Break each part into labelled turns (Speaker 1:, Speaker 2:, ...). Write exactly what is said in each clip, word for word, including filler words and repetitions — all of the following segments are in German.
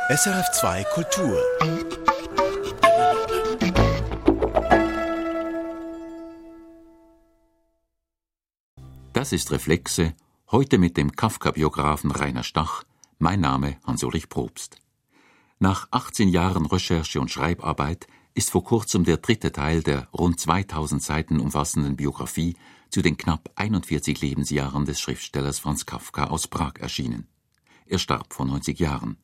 Speaker 1: S R F zwei Kultur.
Speaker 2: Das ist Reflexe, heute mit dem Kafka-Biografen Rainer Stach, mein Name Hans-Ulrich Probst. Nach achtzehn Jahren Recherche und Schreibarbeit ist vor kurzem der dritte Teil der rund zweitausend Seiten umfassenden Biografie zu den knapp einundvierzig Lebensjahren des Schriftstellers Franz Kafka aus Prag erschienen. Er starb vor neunzig Jahren.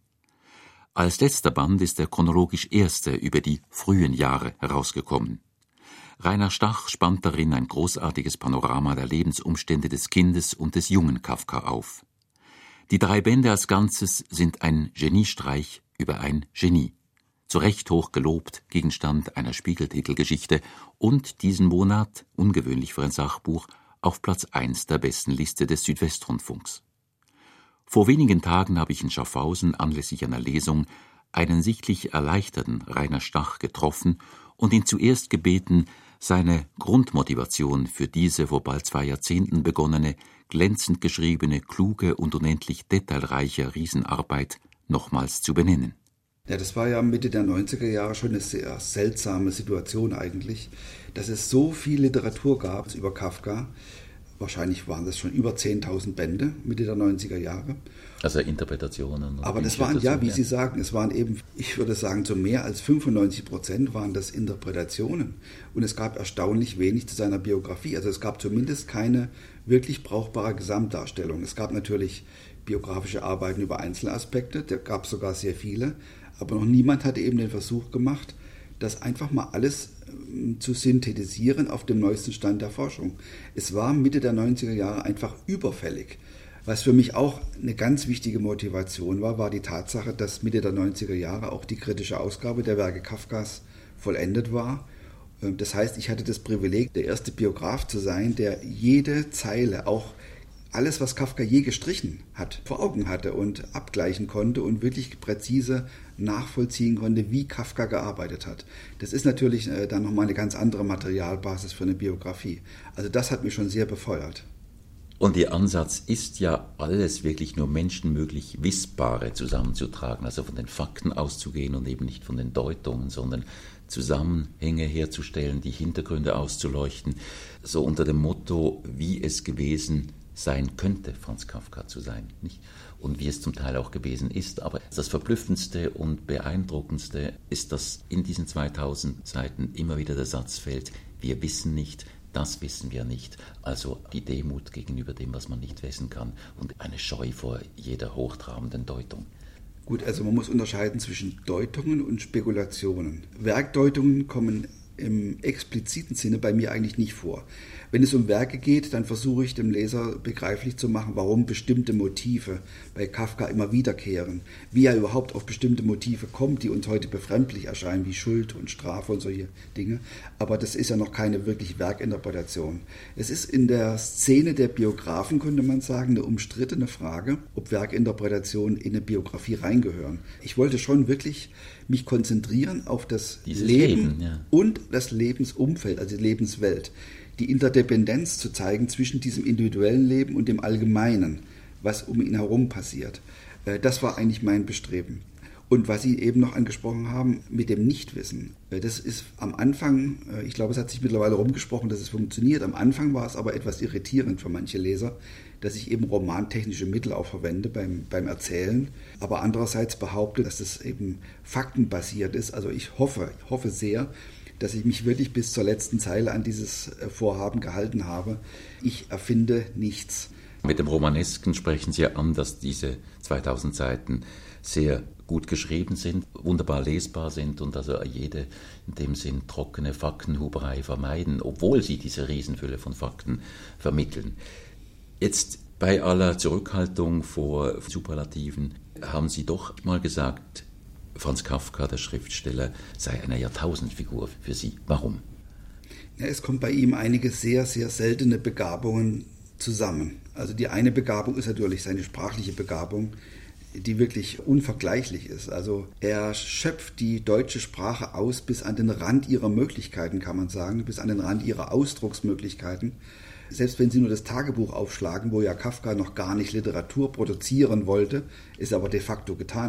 Speaker 2: Als letzter Band ist der chronologisch erste über die frühen Jahre herausgekommen. Rainer Stach spannt darin ein großartiges Panorama der Lebensumstände des Kindes und des jungen Kafka auf. Die drei Bände als Ganzes sind ein Geniestreich über ein Genie. Zu Recht hoch gelobt, Gegenstand einer Spiegeltitelgeschichte und diesen Monat, ungewöhnlich für ein Sachbuch, auf Platz eins der besten Liste des Südwestrundfunks. Vor wenigen Tagen habe ich in Schaffhausen anlässlich einer Lesung einen sichtlich erleichterten Rainer Stach getroffen und ihn zuerst gebeten, seine Grundmotivation für diese vor bald zwei Jahrzehnten begonnene, glänzend geschriebene, kluge und unendlich detailreiche Riesenarbeit nochmals zu benennen.
Speaker 3: Ja, das war ja Mitte der neunziger Jahre schon eine sehr seltsame Situation eigentlich, dass es so viel Literatur gab über Kafka. Wahrscheinlich waren das schon über zehntausend Bände Mitte der neunziger Jahre.
Speaker 2: Also Interpretationen.
Speaker 3: Aber das waren, ja, wie Sie sagen, es waren eben, ich würde sagen, so mehr als fünfundneunzig Prozent waren das Interpretationen. Und es gab erstaunlich wenig zu seiner Biografie. Also es gab zumindest keine wirklich brauchbare Gesamtdarstellung. Es gab natürlich biografische Arbeiten über Einzelaspekte, da gab es sogar sehr viele. Aber noch niemand hatte eben den Versuch gemacht, das einfach mal alles zu synthetisieren auf dem neuesten Stand der Forschung. Es war Mitte der neunziger Jahre einfach überfällig. Was für mich auch eine ganz wichtige Motivation war, war die Tatsache, dass Mitte der neunziger Jahre auch die kritische Ausgabe der Werke Kafkas vollendet war. Das heißt, ich hatte das Privileg, der erste Biograf zu sein, der jede Zeile, auch alles, was Kafka je gestrichen hat, vor Augen hatte und abgleichen konnte und wirklich präzise nachvollziehen konnte, wie Kafka gearbeitet hat. Das ist natürlich äh, dann nochmal eine ganz andere Materialbasis für eine Biografie. Also das hat mich schon sehr befeuert.
Speaker 2: Und Ihr Ansatz ist ja, alles wirklich nur menschenmöglich Wissbare zusammenzutragen, also von den Fakten auszugehen und eben nicht von den Deutungen, sondern Zusammenhänge herzustellen, die Hintergründe auszuleuchten, so unter dem Motto, wie es gewesen sein könnte, Franz Kafka zu sein, nicht? Und wie es zum Teil auch gewesen ist. Aber das Verblüffendste und Beeindruckendste ist, dass in diesen zweitausend Seiten immer wieder der Satz fällt, wir wissen nicht, das wissen wir nicht. Also die Demut gegenüber dem, was man nicht wissen kann und eine Scheu vor jeder hochtrabenden Deutung.
Speaker 3: Gut, also man muss unterscheiden zwischen Deutungen und Spekulationen. Werkdeutungen kommen im expliziten Sinne bei mir eigentlich nicht vor. Wenn es um Werke geht, dann versuche ich dem Leser begreiflich zu machen, warum bestimmte Motive bei Kafka immer wiederkehren, wie er überhaupt auf bestimmte Motive kommt, die uns heute befremdlich erscheinen, wie Schuld und Strafe und solche Dinge. Aber das ist ja noch keine wirklich Werkinterpretation. Es ist in der Szene der Biografen, könnte man sagen, eine umstrittene Frage, ob Werkinterpretationen in eine Biografie reingehören. Ich wollte schon wirklich mich konzentrieren auf das
Speaker 2: Dieses
Speaker 3: Leben,
Speaker 2: Leben ja.
Speaker 3: und das Lebensumfeld, also die Lebenswelt. Die Interdependenz zu zeigen zwischen diesem individuellen Leben und dem Allgemeinen, was um ihn herum passiert. Das war eigentlich mein Bestreben. Und was Sie eben noch angesprochen haben mit dem Nichtwissen, das ist am Anfang, ich glaube, es hat sich mittlerweile rumgesprochen, dass es funktioniert. Am Anfang war es aber etwas irritierend für manche Leser, dass ich eben romantechnische Mittel auch verwende beim, beim Erzählen, aber andererseits behaupte, dass es eben faktenbasiert ist. Also ich hoffe, ich hoffe sehr, dass ich mich wirklich bis zur letzten Zeile an dieses Vorhaben gehalten habe. Ich erfinde nichts.
Speaker 2: Mit dem Romanesken sprechen Sie an, dass diese zweitausend Seiten sehr gut geschrieben sind, wunderbar lesbar sind und also jede in dem Sinn trockene Faktenhuberei vermeiden, obwohl sie diese Riesenfülle von Fakten vermitteln. Jetzt bei aller Zurückhaltung vor Superlativen haben Sie doch mal gesagt, Franz Kafka, der Schriftsteller, sei eine Jahrtausendfigur für Sie. Warum?
Speaker 3: Ja, es kommt bei ihm einige sehr, sehr seltene Begabungen zusammen. Also die eine Begabung ist natürlich seine sprachliche Begabung, die wirklich unvergleichlich ist. Also er schöpft die deutsche Sprache aus bis an den Rand ihrer Möglichkeiten, kann man sagen, bis an den Rand ihrer Ausdrucksmöglichkeiten. Selbst wenn Sie nur das Tagebuch aufschlagen, wo ja Kafka noch gar nicht Literatur produzieren wollte, es aber de facto getan hat,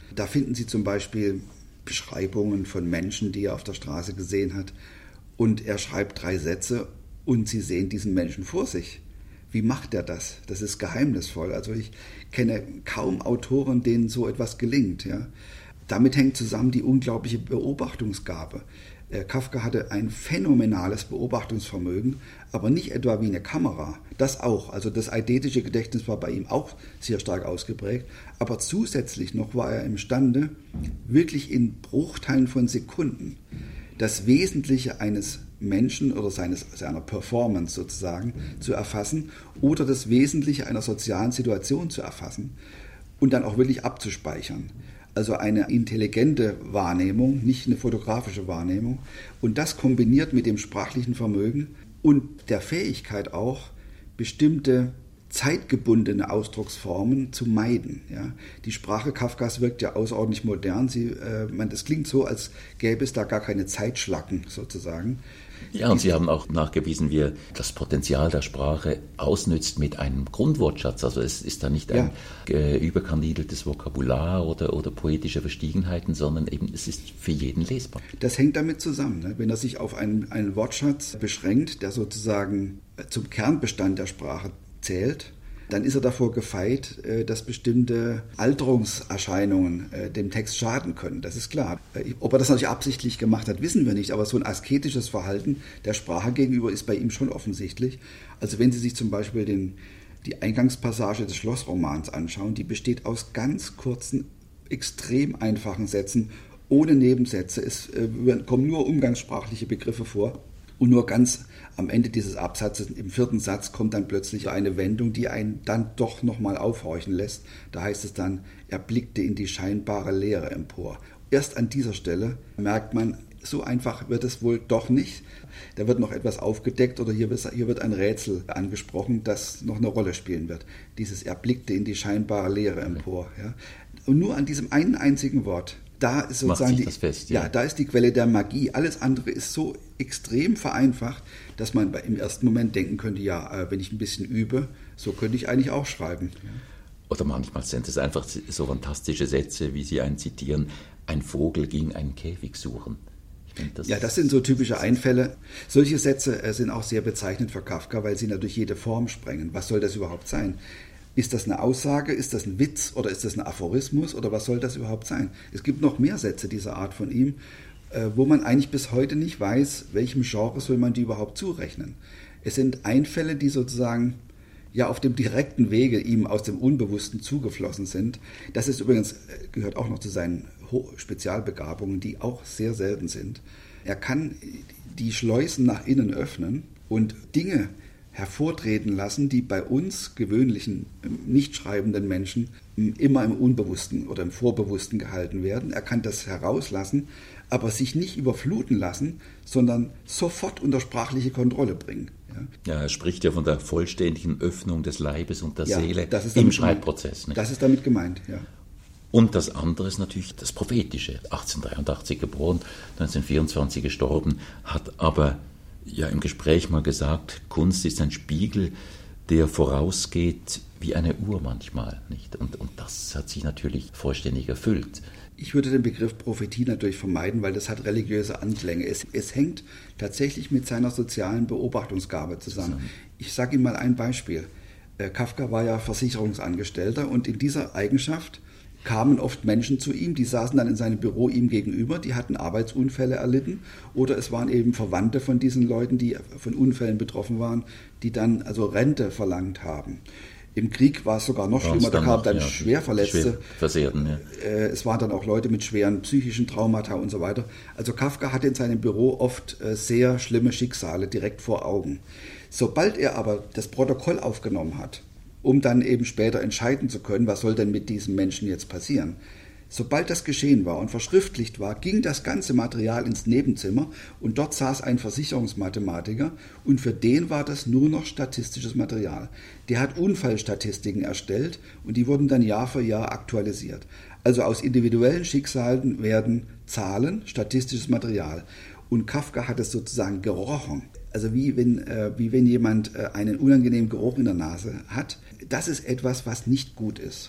Speaker 3: Da finden Sie zum Beispiel Beschreibungen von Menschen, die er auf der Straße gesehen hat. Und er schreibt drei Sätze und Sie sehen diesen Menschen vor sich. Wie macht er das? Das ist geheimnisvoll. Also ich kenne kaum Autoren, denen so etwas gelingt. Ja. Damit hängt zusammen die unglaubliche Beobachtungsgabe. Kafka hatte ein phänomenales Beobachtungsvermögen, aber nicht etwa wie eine Kamera. Das auch. Also das eidetische Gedächtnis war bei ihm auch sehr stark ausgeprägt. Aber zusätzlich noch war er imstande, wirklich in Bruchteilen von Sekunden das Wesentliche eines Menschen oder seines, seiner Performance sozusagen zu erfassen oder das Wesentliche einer sozialen Situation zu erfassen und dann auch wirklich abzuspeichern. Also eine intelligente Wahrnehmung, nicht eine fotografische Wahrnehmung. Und das kombiniert mit dem sprachlichen Vermögen und der Fähigkeit auch, bestimmte zeitgebundene Ausdrucksformen zu meiden. Ja. Die Sprache Kafkas wirkt ja außerordentlich modern. Sie, äh, man, das klingt so, als gäbe es da gar keine Zeitschlacken sozusagen.
Speaker 2: Ja, und Sie haben auch nachgewiesen, wie er das Potenzial der Sprache ausnützt mit einem Grundwortschatz. Also es ist da nicht ein ja. äh, überkandideltes Vokabular oder, oder poetische Verstiegenheiten, sondern eben es ist für jeden lesbar.
Speaker 3: Das hängt damit zusammen, ne? Wenn er sich auf einen, einen Wortschatz beschränkt, der sozusagen zum Kernbestand der Sprache zählt, dann ist er davor gefeit, dass bestimmte Alterungserscheinungen dem Text schaden können. Das ist klar. Ob er das natürlich absichtlich gemacht hat, wissen wir nicht, aber so ein asketisches Verhalten der Sprache gegenüber ist bei ihm schon offensichtlich. Also wenn Sie sich zum Beispiel den, die Eingangspassage des Schlossromans anschauen, die besteht aus ganz kurzen, extrem einfachen Sätzen, ohne Nebensätze. Es kommen nur umgangssprachliche Begriffe vor. Und nur ganz am Ende dieses Absatzes, im vierten Satz, kommt dann plötzlich eine Wendung, die einen dann doch nochmal aufhorchen lässt. Da heißt es dann, er blickte in die scheinbare Leere empor. Erst an dieser Stelle merkt man, so einfach wird es wohl doch nicht. Da wird noch etwas aufgedeckt oder hier wird, hier wird ein Rätsel angesprochen, das noch eine Rolle spielen wird. Dieses, er blickte in die scheinbare Leere empor. Ja. Und nur an diesem einen einzigen Wort, da ist sozusagen die, fest, ja. Ja, da ist die Quelle der Magie. Alles andere ist so extrem vereinfacht, dass man im ersten Moment denken könnte, ja, wenn ich ein bisschen übe, so könnte ich eigentlich auch schreiben. Ja.
Speaker 2: Oder manchmal sind es einfach so fantastische Sätze, wie Sie einen zitieren, ein Vogel ging einen Käfig suchen. Ich denke, das
Speaker 3: ja, das sind so typische Einfälle. Solche Sätze sind auch sehr bezeichnend für Kafka, weil sie natürlich jede Form sprengen. Was soll das überhaupt sein? Ist das eine Aussage, ist das ein Witz oder ist das ein Aphorismus oder was soll das überhaupt sein? Es gibt noch mehr Sätze dieser Art von ihm, wo man eigentlich bis heute nicht weiß, welchem Genre soll man die überhaupt zurechnen. Es sind Einfälle, die sozusagen ja auf dem direkten Wege ihm aus dem Unbewussten zugeflossen sind. Das ist übrigens, gehört auch noch zu seinen Spezialbegabungen, die auch sehr selten sind. Er kann die Schleusen nach innen öffnen und Dinge hervortreten lassen, die bei uns gewöhnlichen, nicht schreibenden Menschen immer im Unbewussten oder im Vorbewussten gehalten werden. Er kann das herauslassen, aber sich nicht überfluten lassen, sondern sofort unter sprachliche Kontrolle bringen.
Speaker 2: Ja, ja, er spricht ja von der vollständigen Öffnung des Leibes und der
Speaker 3: ja,
Speaker 2: Seele
Speaker 3: im
Speaker 2: Schreibprozess. Nicht?
Speaker 3: Das ist damit gemeint, ja.
Speaker 2: Und das andere ist natürlich das Prophetische. achtzehnhundertdreiundachtzig geboren, neunzehnhundertvierundzwanzig gestorben, hat aber ja im Gespräch mal gesagt, Kunst ist ein Spiegel, der vorausgeht wie eine Uhr manchmal, nicht? Und, und das hat sich natürlich vollständig erfüllt.
Speaker 3: Ich würde den Begriff Prophetie natürlich vermeiden, weil das hat religiöse Anklänge. Es, es hängt tatsächlich mit seiner sozialen Beobachtungsgabe zusammen. zusammen. Ich sage Ihnen mal ein Beispiel. Kafka war ja Versicherungsangestellter und in dieser Eigenschaft kamen oft Menschen zu ihm, die saßen dann in seinem Büro ihm gegenüber, die hatten Arbeitsunfälle erlitten oder es waren eben Verwandte von diesen Leuten, die von Unfällen betroffen waren, die dann also Rente verlangt haben. Im Krieg war es sogar noch schlimmer, da kamen dann ja, Schwerverletzte.
Speaker 2: Schwer Versehrten, ja.
Speaker 3: Es waren dann auch Leute mit schweren psychischen Traumata und so weiter. Also Kafka hatte in seinem Büro oft sehr schlimme Schicksale direkt vor Augen. Sobald er aber das Protokoll aufgenommen hat, um dann eben später entscheiden zu können, was soll denn mit diesem Menschen jetzt passieren. Sobald das geschehen war und verschriftlicht war, ging das ganze Material ins Nebenzimmer und dort saß ein Versicherungsmathematiker und für den war das nur noch statistisches Material. Der hat Unfallstatistiken erstellt und die wurden dann Jahr für Jahr aktualisiert. Also aus individuellen Schicksalen werden Zahlen, statistisches Material. Und Kafka hat es sozusagen gerochen. Also wie wenn, äh, wie wenn jemand äh, einen unangenehmen Geruch in der Nase hat. Das ist etwas, was nicht gut ist.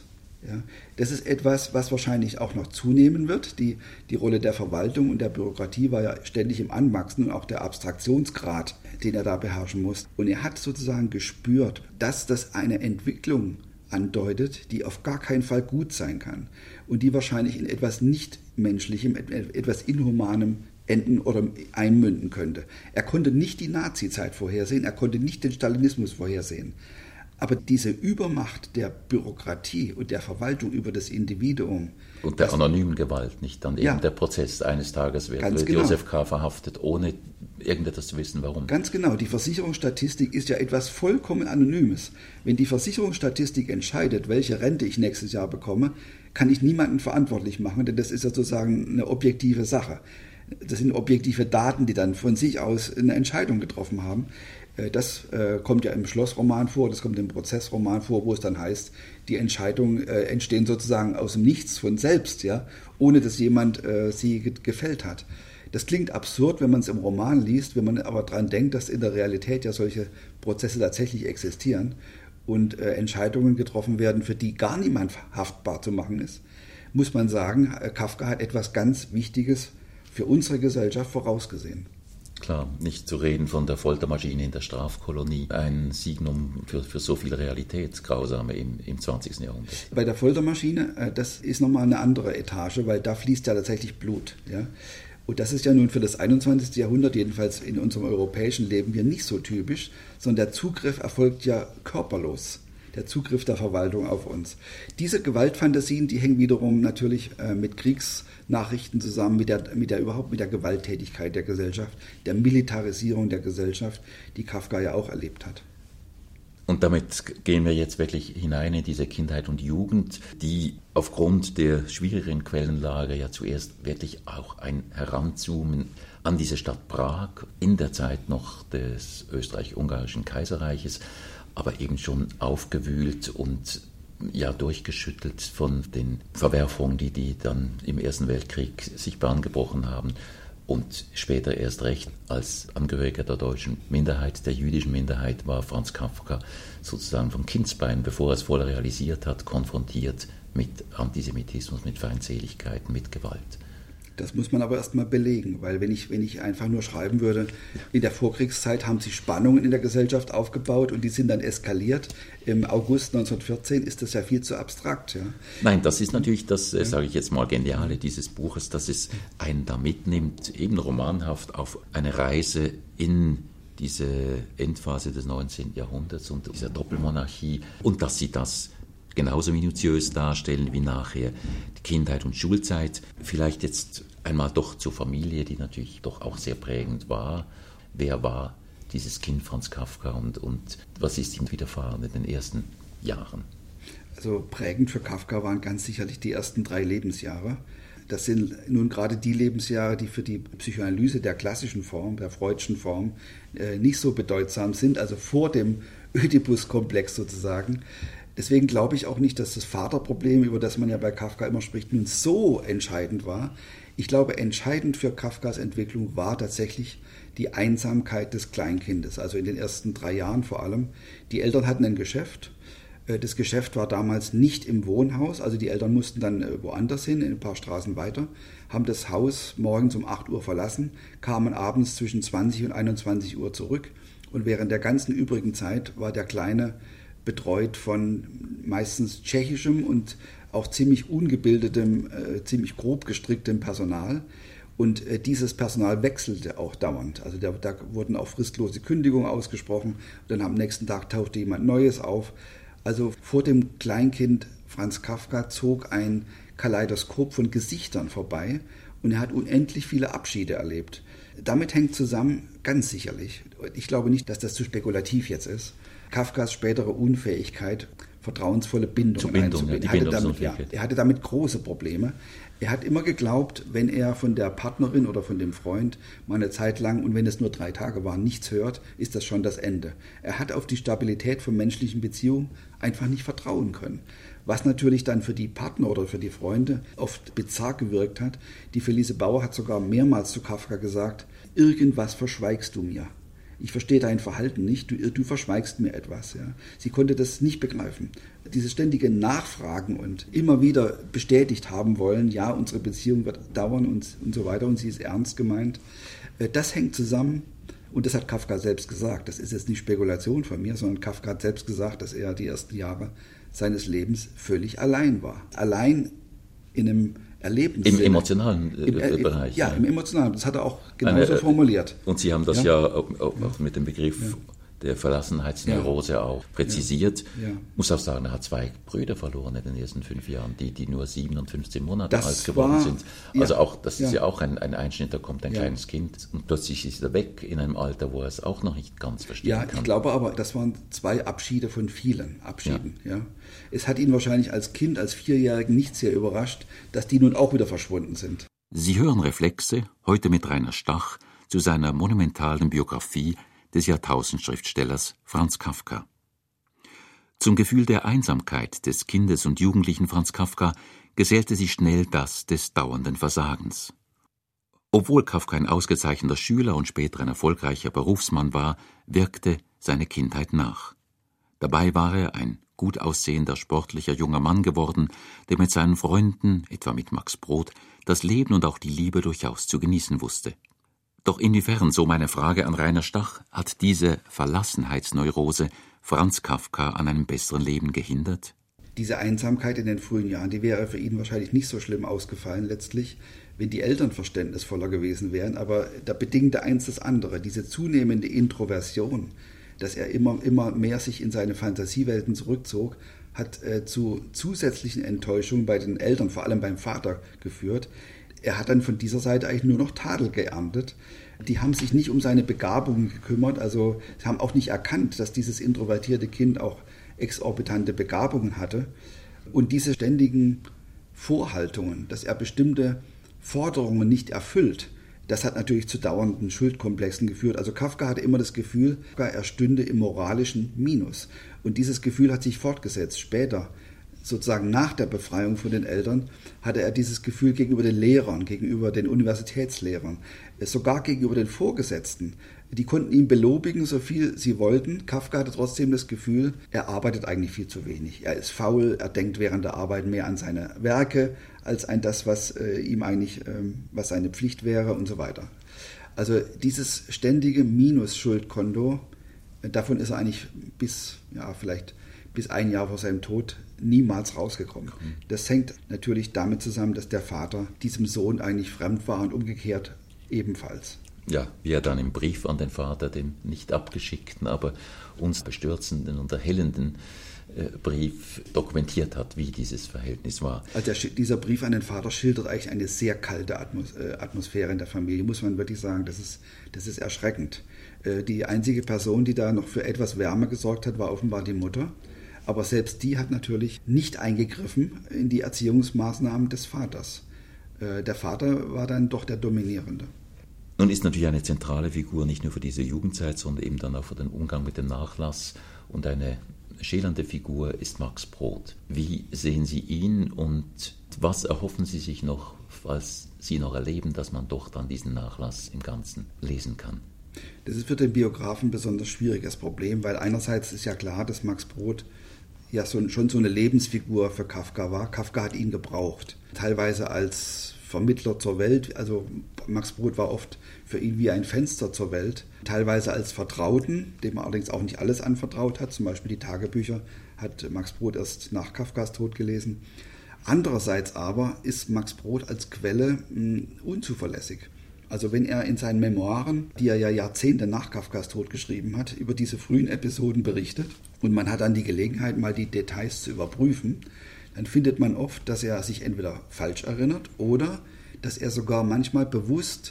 Speaker 3: Ja, das ist etwas, was wahrscheinlich auch noch zunehmen wird. Die, die Rolle der Verwaltung und der Bürokratie war ja ständig im Anwachsen und auch der Abstraktionsgrad, den er da beherrschen muss. Und er hat sozusagen gespürt, dass das eine Entwicklung andeutet, die auf gar keinen Fall gut sein kann und die wahrscheinlich in etwas Nichtmenschlichem, etwas Inhumanem enden oder einmünden könnte. Er konnte nicht die Nazi-Zeit vorhersehen, er konnte nicht den Stalinismus vorhersehen. Aber diese Übermacht der Bürokratie und der Verwaltung über das Individuum.
Speaker 2: Und der anonymen Gewalt, nicht? Dann eben ja, der Prozess eines Tages wird genau. Josef K. verhaftet, ohne irgendetwas zu wissen, warum.
Speaker 3: Ganz genau. Die Versicherungsstatistik ist ja etwas vollkommen Anonymes. Wenn die Versicherungsstatistik entscheidet, welche Rente ich nächstes Jahr bekomme, kann ich niemanden verantwortlich machen, denn das ist ja sozusagen eine objektive Sache. Das sind objektive Daten, die dann von sich aus eine Entscheidung getroffen haben. Das äh, kommt ja im Schlossroman vor, das kommt im Prozessroman vor, wo es dann heißt, die Entscheidungen äh, entstehen sozusagen aus dem Nichts von selbst, ja, ohne dass jemand äh, sie ge- gefällt hat. Das klingt absurd, wenn man es im Roman liest, wenn man aber daran denkt, dass in der Realität ja solche Prozesse tatsächlich existieren und äh, Entscheidungen getroffen werden, für die gar niemand haftbar zu machen ist, muss man sagen, äh, Kafka hat etwas ganz Wichtiges für unsere Gesellschaft vorausgesehen.
Speaker 2: Klar, nicht zu reden von der Foltermaschine in der Strafkolonie, ein Signum für, für so viel Realitätsgrausame im, im zwanzigsten Jahrhundert.
Speaker 3: Bei der Foltermaschine, das ist nochmal eine andere Etage, weil da fließt ja tatsächlich Blut. Ja? Und das ist ja nun für das einundzwanzigste Jahrhundert, jedenfalls in unserem europäischen Leben, hier nicht so typisch, sondern der Zugriff erfolgt ja körperlos. Der Zugriff der Verwaltung auf uns. Diese Gewaltfantasien, die hängen wiederum natürlich äh, mit Kriegsnachrichten zusammen, mit der, mit der überhaupt mit der Gewalttätigkeit der Gesellschaft, der Militarisierung der Gesellschaft, die Kafka ja auch erlebt hat.
Speaker 2: Und damit gehen wir jetzt wirklich hinein in diese Kindheit und Jugend, die aufgrund der schwierigeren Quellenlage ja zuerst wirklich auch ein Heranzoomen an diese Stadt Prag in der Zeit noch des Österreich-Ungarischen Kaiserreiches, aber eben schon aufgewühlt und ja durchgeschüttelt von den Verwerfungen, die die dann im Ersten Weltkrieg sich Bahn gebrochen haben und später erst recht als Angehöriger der deutschen Minderheit, der jüdischen Minderheit, war Franz Kafka sozusagen von Kindsbein, bevor er es voll realisiert hat, konfrontiert mit Antisemitismus, mit Feindseligkeiten, mit Gewalt.
Speaker 3: Das muss man aber erstmal belegen, weil wenn ich, wenn ich einfach nur schreiben würde, in der Vorkriegszeit haben sich Spannungen in der Gesellschaft aufgebaut und die sind dann eskaliert. Im August neunzehnhundertvierzehn ist das ja viel zu abstrakt. Ja.
Speaker 2: Nein, das ist natürlich das, ja. sage ich jetzt mal, Geniale dieses Buches, dass es einen da mitnimmt, eben romanhaft auf eine Reise in diese Endphase des neunzehnten Jahrhunderts und dieser Doppelmonarchie und dass sie das genauso minutiös darstellen wie nachher die Kindheit und Schulzeit. Vielleicht jetzt einmal doch zur Familie, die natürlich doch auch sehr prägend war. Wer war dieses Kind Franz Kafka und, und was ist ihm widerfahren in den ersten Jahren?
Speaker 3: Also prägend für Kafka waren ganz sicherlich die ersten drei Lebensjahre. Das sind nun gerade die Lebensjahre, die für die Psychoanalyse der klassischen Form, der freudschen Form, äh, nicht so bedeutsam sind, also vor dem Ödipus-Komplex sozusagen. Deswegen glaube ich auch nicht, dass das Vaterproblem, über das man ja bei Kafka immer spricht, nun so entscheidend war. Ich glaube, entscheidend für Kafkas Entwicklung war tatsächlich die Einsamkeit des Kleinkindes, also in den ersten drei Jahren vor allem. Die Eltern hatten ein Geschäft. Das Geschäft war damals nicht im Wohnhaus, also die Eltern mussten dann woanders hin, ein paar Straßen weiter, haben das Haus morgens um acht Uhr verlassen, kamen abends zwischen zwanzig und einundzwanzig Uhr zurück und während der ganzen übrigen Zeit war der Kleine betreut von meistens tschechischem und auch ziemlich ungebildetem, äh, ziemlich grob gestricktem Personal. Und äh, dieses Personal wechselte auch dauernd. Also da, da wurden auch fristlose Kündigungen ausgesprochen. Und dann am nächsten Tag tauchte jemand Neues auf. Also vor dem Kleinkind Franz Kafka zog ein Kaleidoskop von Gesichtern vorbei und er hat unendlich viele Abschiede erlebt. Damit hängt zusammen, ganz sicherlich, ich glaube nicht, dass das zu spekulativ jetzt ist, Kafkas spätere Unfähigkeit, vertrauensvolle Bindungen
Speaker 2: Bindung,
Speaker 3: einzubinden.
Speaker 2: Ja,
Speaker 3: er, hatte damit, ja, er hatte damit große Probleme. Er hat immer geglaubt, wenn er von der Partnerin oder von dem Freund mal eine Zeit lang, und wenn es nur drei Tage waren, nichts hört, ist das schon das Ende. Er hat auf die Stabilität von menschlichen Beziehungen einfach nicht vertrauen können. Was natürlich dann für die Partner oder für die Freunde oft bizarr gewirkt hat. Die Felice Bauer hat sogar mehrmals zu Kafka gesagt, irgendwas verschweigst du mir. ich verstehe dein Verhalten nicht, du, du verschweigst mir etwas. Ja. Sie konnte das nicht begreifen. Dieses ständige Nachfragen und immer wieder bestätigt haben wollen, ja, unsere Beziehung wird dauern und, und so weiter und sie ist ernst gemeint, das hängt zusammen. Und das hat Kafka selbst gesagt. Das ist jetzt nicht Spekulation von mir, sondern Kafka hat selbst gesagt, dass er die ersten Jahre seines Lebens völlig allein war. Allein in einem Erlebnis.
Speaker 2: Im emotionalen äh, Im, äh, Bereich.
Speaker 3: Ja,
Speaker 2: ja,
Speaker 3: im emotionalen. Das hat er auch genauso
Speaker 2: Eine, äh,
Speaker 3: formuliert.
Speaker 2: Und Sie haben das ja, ja auch, auch
Speaker 3: ja.
Speaker 2: mit dem Begriff ja. der Verlassenheitsneurose ja. auch präzisiert.
Speaker 3: Ja. Ja.
Speaker 2: Ich muss auch sagen, er hat zwei Brüder verloren in den ersten fünf Jahren, die, die nur sieben und fünfzehn Monate
Speaker 3: das
Speaker 2: alt geworden
Speaker 3: war,
Speaker 2: sind. Also
Speaker 3: ja.
Speaker 2: auch, das ist
Speaker 3: ja,
Speaker 2: ja auch ein, ein Einschnitt, da kommt ein ja. kleines Kind und plötzlich ist er weg in einem Alter, wo er es auch noch nicht ganz verstehen
Speaker 3: ja,
Speaker 2: kann.
Speaker 3: Ja, ich glaube aber, das waren zwei Abschiede von vielen Abschieden. Ja. Ja. Es hat ihn wahrscheinlich als Kind, als Vierjährigen nicht sehr überrascht, dass die nun auch wieder verschwunden sind.
Speaker 2: Sie hören Reflexe, heute mit Rainer Stach, zu seiner monumentalen Biografie des Jahrtausendschriftstellers Franz Kafka. Zum Gefühl der Einsamkeit des Kindes und Jugendlichen Franz Kafka gesellte sich schnell das des dauernden Versagens. Obwohl Kafka ein ausgezeichneter Schüler und später ein erfolgreicher Berufsmann war, wirkte seine Kindheit nach. Dabei war er ein gut aussehender, sportlicher junger Mann geworden, der mit seinen Freunden, etwa mit Max Brod, das Leben und auch die Liebe durchaus zu genießen wusste. Doch inwiefern, so meine Frage an Rainer Stach, hat diese Verlassenheitsneurose Franz Kafka an einem besseren Leben gehindert?
Speaker 3: Diese Einsamkeit in den frühen Jahren, die wäre für ihn wahrscheinlich nicht so schlimm ausgefallen letztlich, wenn die Eltern verständnisvoller gewesen wären. Aber da bedingte eins das andere, diese zunehmende Introversion, dass er immer, immer mehr sich in seine Fantasiewelten zurückzog, hat äh, zu zusätzlichen Enttäuschungen bei den Eltern, vor allem beim Vater, geführt. Er hat dann von dieser Seite eigentlich nur noch Tadel geerntet. Die haben sich nicht um seine Begabungen gekümmert, also sie haben auch nicht erkannt, dass dieses introvertierte Kind auch exorbitante Begabungen hatte. Und diese ständigen Vorhaltungen, dass er bestimmte Forderungen nicht erfüllt, das hat natürlich zu dauernden Schuldkomplexen geführt. Also Kafka hatte immer das Gefühl, er stünde im moralischen Minus. Und dieses Gefühl hat sich fortgesetzt. Später, sozusagen nach der Befreiung von den Eltern, hatte er dieses Gefühl gegenüber den Lehrern, gegenüber den Universitätslehrern, sogar gegenüber den Vorgesetzten. Die konnten ihn belobigen, so viel sie wollten. Kafka hatte trotzdem das Gefühl, er arbeitet eigentlich viel zu wenig. Er ist faul, er denkt während der Arbeit mehr an seine Werke, als an das, was äh, ihm eigentlich, ähm, was seine Pflicht wäre und so weiter. Also dieses ständige Minus-Schuldkonto, äh, davon ist er eigentlich bis, ja, vielleicht bis ein Jahr vor seinem Tod niemals rausgekommen. Mhm. Das hängt natürlich damit zusammen, dass der Vater diesem Sohn eigentlich fremd war und umgekehrt ebenfalls.
Speaker 2: Ja, wie er dann im Brief an den Vater, dem nicht abgeschickten, aber uns bestürzenden und erhellenden äh, Brief dokumentiert hat, wie dieses Verhältnis war.
Speaker 3: Also der, dieser Brief an den Vater schildert eigentlich eine sehr kalte Atmos- äh, Atmosphäre in der Familie, muss man wirklich sagen. Das ist, das ist erschreckend. Äh, die einzige Person, die da noch für etwas Wärme gesorgt hat, war offenbar die Mutter. Aber selbst die hat natürlich nicht eingegriffen in die Erziehungsmaßnahmen des Vaters. Äh, der Vater war dann doch der Dominierende.
Speaker 2: Nun ist natürlich eine zentrale Figur nicht nur für diese Jugendzeit, sondern eben dann auch für den Umgang mit dem Nachlass. Und eine schillernde Figur ist Max Brod. Wie sehen Sie ihn und was erhoffen Sie sich noch, falls Sie noch erleben, dass man doch dann diesen Nachlass im Ganzen lesen kann?
Speaker 3: Das ist für den Biografen ein besonders schwieriges Problem, weil einerseits ist ja klar, dass Max Brod ja so, schon so eine Lebensfigur für Kafka war. Kafka hat ihn gebraucht, teilweise als Vermittler zur Welt. Also Max Brod war oft für ihn wie ein Fenster zur Welt, teilweise als Vertrauten, dem er allerdings auch nicht alles anvertraut hat. Zum Beispiel die Tagebücher hat Max Brod erst nach Kafkas Tod gelesen. Andererseits aber ist Max Brod als Quelle mh, unzuverlässig. Also wenn er in seinen Memoiren, die er ja Jahrzehnte nach Kafkas Tod geschrieben hat, über diese frühen Episoden berichtet und man hat dann die Gelegenheit, mal die Details zu überprüfen, dann findet man oft, dass er sich entweder falsch erinnert oder dass er sogar manchmal bewusst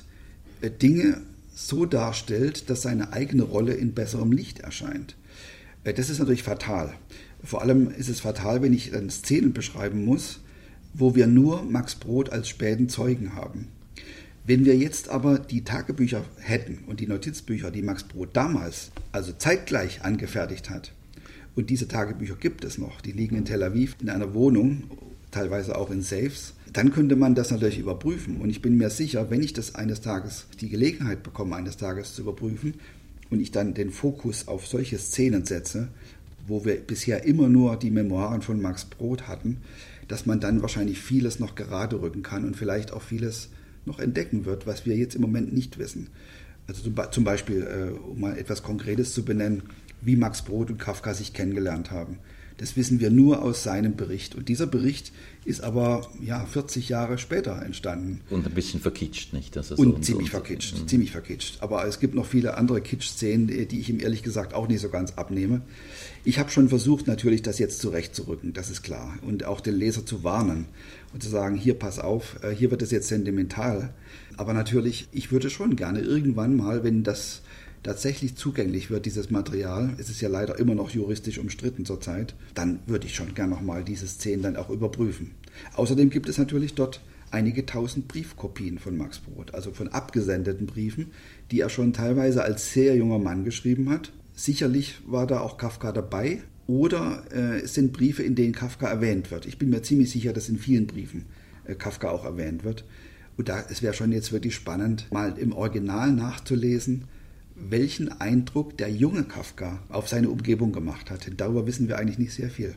Speaker 3: Dinge so darstellt, dass seine eigene Rolle in besserem Licht erscheint. Das ist natürlich fatal. Vor allem ist es fatal, wenn ich dann Szenen beschreiben muss, wo wir nur Max Brod als späten Zeugen haben. Wenn wir jetzt aber die Tagebücher hätten und die Notizbücher, die Max Brod damals, also zeitgleich angefertigt hat, und diese Tagebücher gibt es noch, die liegen in Tel Aviv in einer Wohnung, teilweise auch in Safes, dann könnte man das natürlich überprüfen. Und ich bin mir sicher, wenn ich das eines Tages, die Gelegenheit bekomme, eines Tages zu überprüfen, und ich dann den Fokus auf solche Szenen setze, wo wir bisher immer nur die Memoiren von Max Brod hatten, dass man dann wahrscheinlich vieles noch gerade rücken kann und vielleicht auch vieles noch entdecken wird, was wir jetzt im Moment nicht wissen. Also zum Beispiel, um mal etwas Konkretes zu benennen, wie Max Brod und Kafka sich kennengelernt haben. Das wissen wir nur aus seinem Bericht. Und dieser Bericht ist aber ja, vierzig Jahre später entstanden.
Speaker 2: Und ein bisschen verkitscht, nicht? Das ist
Speaker 3: und
Speaker 2: so
Speaker 3: ziemlich
Speaker 2: so
Speaker 3: verkitscht,
Speaker 2: mhm.
Speaker 3: ziemlich verkitscht. Aber es gibt noch viele andere Kitsch-Szenen, die ich ihm ehrlich gesagt auch nicht so ganz abnehme. Ich habe schon versucht, natürlich das jetzt zurechtzurücken, das ist klar. Und auch den Leser zu warnen und zu sagen, hier, pass auf, hier wird es jetzt sentimental. Aber natürlich, ich würde schon gerne irgendwann mal, wenn das tatsächlich zugänglich wird, dieses Material, es ist ja leider immer noch juristisch umstritten zurzeit, dann würde ich schon gerne nochmal diese Szenen dann auch überprüfen. Außerdem gibt es natürlich dort einige tausend Briefkopien von Max Brod, also von abgesendeten Briefen, die er schon teilweise als sehr junger Mann geschrieben hat. Sicherlich war da auch Kafka dabei oder äh, es sind Briefe, in denen Kafka erwähnt wird. Ich bin mir ziemlich sicher, dass in vielen Briefen äh, Kafka auch erwähnt wird. Und da, es wäre schon jetzt wirklich spannend, mal im Original nachzulesen, welchen Eindruck der junge Kafka auf seine Umgebung gemacht hat. Darüber wissen wir eigentlich nicht sehr viel.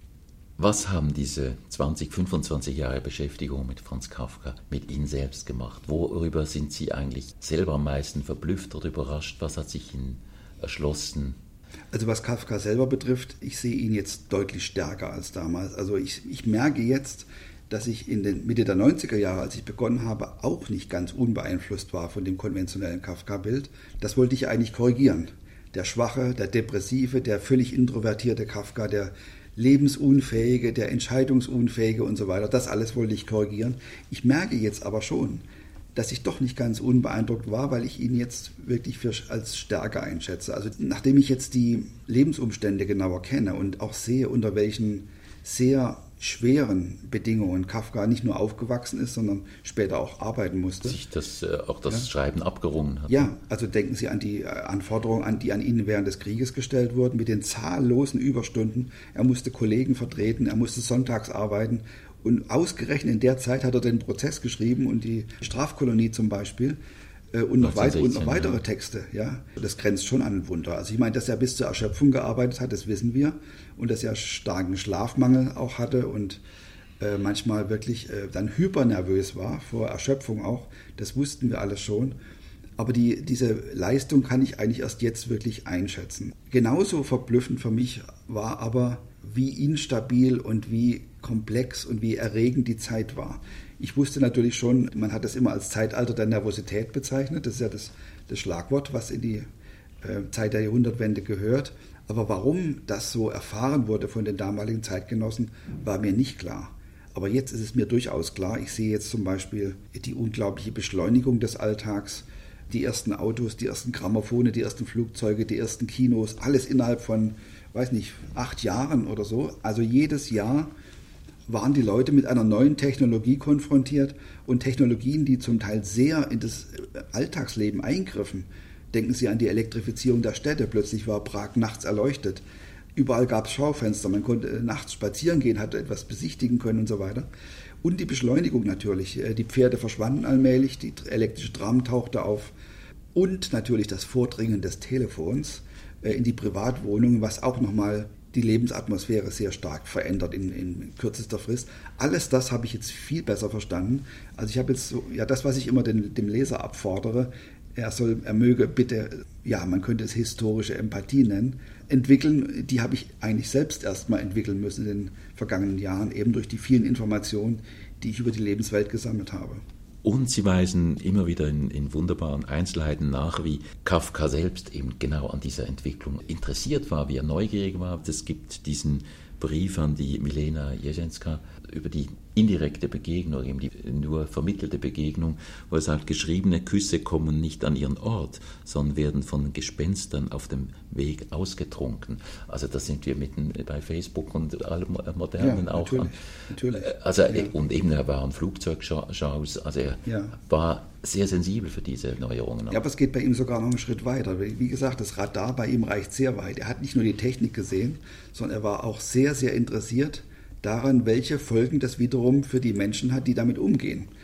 Speaker 2: Was haben diese zwanzig, fünfundzwanzig Jahre Beschäftigung mit Franz Kafka mit Ihnen selbst gemacht? Worüber sind Sie eigentlich selber am meisten verblüfft oder überrascht? Was hat sich Ihnen erschlossen?
Speaker 3: Also was Kafka selber betrifft, ich sehe ihn jetzt deutlich stärker als damals. Also ich, ich merke jetzt, dass ich in den Mitte der neunziger Jahre, als ich begonnen habe, auch nicht ganz unbeeinflusst war von dem konventionellen Kafka-Bild. Das wollte ich eigentlich korrigieren. Der schwache, der depressive, der völlig introvertierte Kafka, der lebensunfähige, der entscheidungsunfähige und so weiter, das alles wollte ich korrigieren. Ich merke jetzt aber schon, dass ich doch nicht ganz unbeeindruckt war, weil ich ihn jetzt wirklich für, als stärker einschätze. Also nachdem ich jetzt die Lebensumstände genauer kenne und auch sehe, unter welchen sehr schweren Bedingungen Kafka nicht nur aufgewachsen ist, sondern später auch arbeiten musste.
Speaker 2: Sich das, äh, auch das ja. Schreiben abgerungen hat.
Speaker 3: Ja, also denken Sie an die Anforderungen, an die an ihn während des Krieges gestellt wurden, mit den zahllosen Überstunden. Er musste Kollegen vertreten, er musste sonntags arbeiten und ausgerechnet in der Zeit hat er den Prozess geschrieben und die Strafkolonie zum Beispiel. Und noch, weit, und noch weitere ja. Texte, ja. Das grenzt schon an ein Wunder. Also ich meine, dass er bis zur Erschöpfung gearbeitet hat, das wissen wir. Und dass er starken Schlafmangel auch hatte und äh, manchmal wirklich äh, dann hypernervös war, vor Erschöpfung auch, das wussten wir alles schon. Aber die, diese Leistung kann ich eigentlich erst jetzt wirklich einschätzen. Genauso verblüffend für mich war aber, wie instabil und wie komplex und wie erregend die Zeit war. Ich wusste natürlich schon, man hat das immer als Zeitalter der Nervosität bezeichnet. Das ist ja das, das Schlagwort, was in die äh, Zeit der Jahrhundertwende gehört. Aber warum das so erfahren wurde von den damaligen Zeitgenossen, war mir nicht klar. Aber jetzt ist es mir durchaus klar. Ich sehe jetzt zum Beispiel die unglaubliche Beschleunigung des Alltags, die ersten Autos, die ersten Grammophone, die ersten Flugzeuge, die ersten Kinos, alles innerhalb von, weiß nicht, acht Jahren oder so. Also jedes Jahr waren die Leute mit einer neuen Technologie konfrontiert und Technologien, die zum Teil sehr in das Alltagsleben eingriffen. Denken Sie an die Elektrifizierung der Städte. Plötzlich war Prag nachts erleuchtet. Überall gab es Schaufenster. Man konnte nachts spazieren gehen, hatte etwas besichtigen können und so weiter. Und die Beschleunigung natürlich. Die Pferde verschwanden allmählich, die elektrische Tram tauchte auf. Und natürlich das Vordringen des Telefons in die Privatwohnungen, was auch nochmal die Lebensatmosphäre sehr stark verändert in, in kürzester Frist. Alles das habe ich jetzt viel besser verstanden. Also ich habe jetzt so, ja, das, was ich immer den, dem Leser abfordere, er soll, er möge bitte, ja, man könnte es historische Empathie nennen, entwickeln. Die habe ich eigentlich selbst erst mal entwickeln müssen in den vergangenen Jahren, eben durch die vielen Informationen, die ich über die Lebenswelt gesammelt habe.
Speaker 2: Und Sie weisen immer wieder in, in wunderbaren Einzelheiten nach, wie Kafka selbst eben genau an dieser Entwicklung interessiert war, wie er neugierig war. Es gibt diesen Brief an die Milena Jeszenska über die indirekte Begegnung, eben die nur vermittelte Begegnung, wo er sagt, geschriebene Küsse kommen nicht an ihren Ort, sondern werden von Gespenstern auf dem Weg ausgetrunken. Also da sind wir mitten bei Facebook und allem Modernen
Speaker 3: ja,
Speaker 2: auch.
Speaker 3: Natürlich,
Speaker 2: an.
Speaker 3: natürlich.
Speaker 2: Also,
Speaker 3: ja.
Speaker 2: Und eben er war an Flugzeugschaus, also er ja. war sehr sensibel für diese Neuerungen.
Speaker 3: Ja, aber es geht bei ihm sogar noch einen Schritt weiter. Wie gesagt, das Radar bei ihm reicht sehr weit. Er hat nicht nur die Technik gesehen, sondern er war auch sehr, sehr interessiert daran, welche Folgen das wiederum für die Menschen hat, die damit umgehen.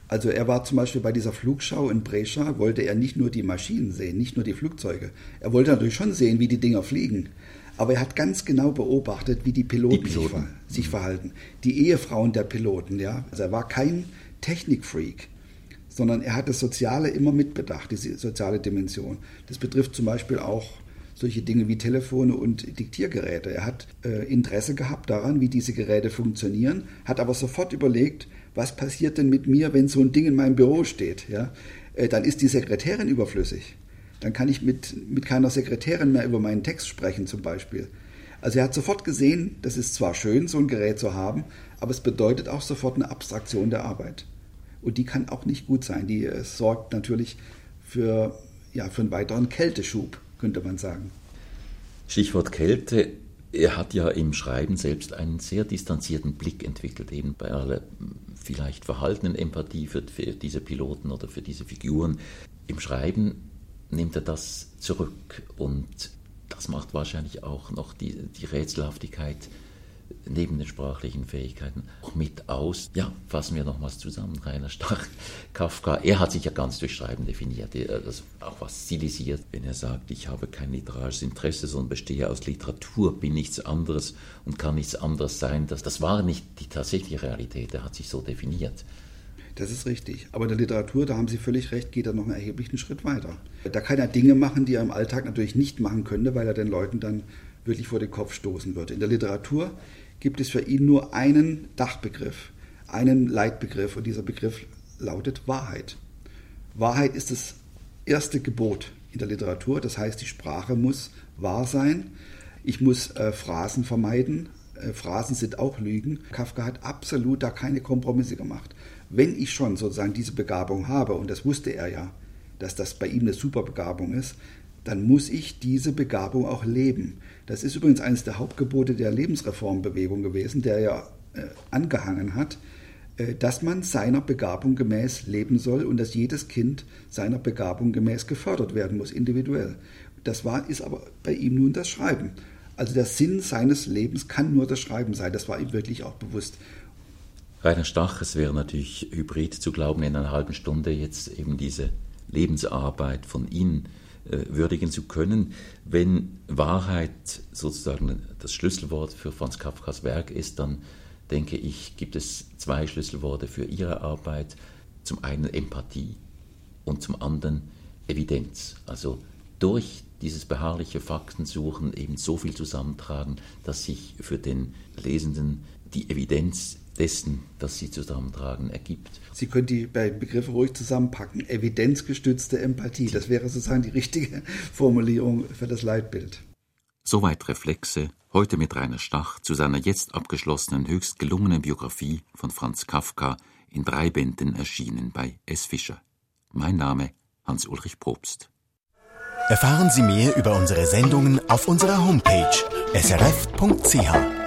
Speaker 3: Also er war zum Beispiel bei dieser Flugschau in Brescia, wollte er nicht nur die Maschinen sehen, nicht nur die Flugzeuge. Er wollte natürlich schon sehen, wie die Dinger fliegen. Aber er hat ganz genau beobachtet, wie die Piloten, die Piloten. Sich, sich verhalten. Die Ehefrauen der Piloten, ja. Also er war kein Technikfreak, sondern er hat das Soziale immer mitbedacht, diese soziale Dimension. Das betrifft zum Beispiel auch solche Dinge wie Telefone und Diktiergeräte. Er hat äh, Interesse gehabt daran, wie diese Geräte funktionieren, hat aber sofort überlegt, was passiert denn mit mir, wenn so ein Ding in meinem Büro steht? Ja? Äh, dann ist die Sekretärin überflüssig. Dann kann ich mit, mit keiner Sekretärin mehr über meinen Text sprechen zum Beispiel. Also er hat sofort gesehen, das ist zwar schön, so ein Gerät zu haben, aber es bedeutet auch sofort eine Abstraktion der Arbeit. Und die kann auch nicht gut sein. Die äh, sorgt natürlich für, ja, für einen weiteren Kälteschub, könnte man sagen.
Speaker 2: Stichwort Kälte. Er hat ja im Schreiben selbst einen sehr distanzierten Blick entwickelt, eben bei aller vielleicht verhaltenen Empathie für, für diese Piloten oder für diese Figuren. Im Schreiben nimmt er das zurück und das macht wahrscheinlich auch noch die, die Rätselhaftigkeit neben den sprachlichen Fähigkeiten auch mit aus. Ja, fassen wir nochmals zusammen. Rainer Stach, Kafka, er hat sich ja ganz durch Schreiben definiert, das auch was stilisiert, wenn er sagt, ich habe kein literarisches Interesse, sondern bestehe aus Literatur, bin nichts anderes und kann nichts anderes sein. Das, das war nicht die tatsächliche Realität, er hat sich so definiert.
Speaker 3: Das ist richtig. Aber in der Literatur, da haben Sie völlig recht, geht er noch einen erheblichen Schritt weiter. Da kann er Dinge machen, die er im Alltag natürlich nicht machen könnte, weil er den Leuten dann wirklich vor den Kopf stoßen würde. In der Literatur gibt es für ihn nur einen Dachbegriff, einen Leitbegriff und dieser Begriff lautet Wahrheit. Wahrheit ist das erste Gebot in der Literatur, das heißt, die Sprache muss wahr sein. Ich muss äh, Phrasen vermeiden. Äh, Phrasen sind auch Lügen. Kafka hat absolut da keine Kompromisse gemacht. Wenn ich schon sozusagen diese Begabung habe, und das wusste er ja, dass das bei ihm eine Superbegabung ist, dann muss ich diese Begabung auch leben. Das ist übrigens eines der Hauptgebote der Lebensreformbewegung gewesen, der ja äh, angehangen hat, äh, dass man seiner Begabung gemäß leben soll und dass jedes Kind seiner Begabung gemäß gefördert werden muss, individuell. Das war, ist aber bei ihm nun das Schreiben. Also der Sinn seines Lebens kann nur das Schreiben sein. Das war ihm wirklich auch bewusst.
Speaker 2: Rainer Stach, es wäre natürlich hybrid zu glauben, in einer halben Stunde jetzt eben diese Lebensarbeit von Ihnen äh, würdigen zu können. Wenn Wahrheit sozusagen das Schlüsselwort für Franz Kafkas Werk ist, dann denke ich, gibt es zwei Schlüsselworte für Ihre Arbeit. Zum einen Empathie und zum anderen Evidenz. Also durch dieses beharrliche Faktensuchen eben so viel zusammentragen, dass sich für den Lesenden die Evidenz dessen, das sie zusammentragen, ergibt.
Speaker 3: Sie können die beiden Begriffe ruhig zusammenpacken. Evidenzgestützte Empathie, das wäre sozusagen die richtige Formulierung für das Leitbild.
Speaker 2: Soweit Reflexe, heute mit Rainer Stach zu seiner jetzt abgeschlossenen, höchst gelungenen Biografie von Franz Kafka, in drei Bänden erschienen bei S. Fischer. Mein Name Hans-Ulrich Probst.
Speaker 1: Erfahren Sie mehr über unsere Sendungen auf unserer Homepage s r f punkt c h.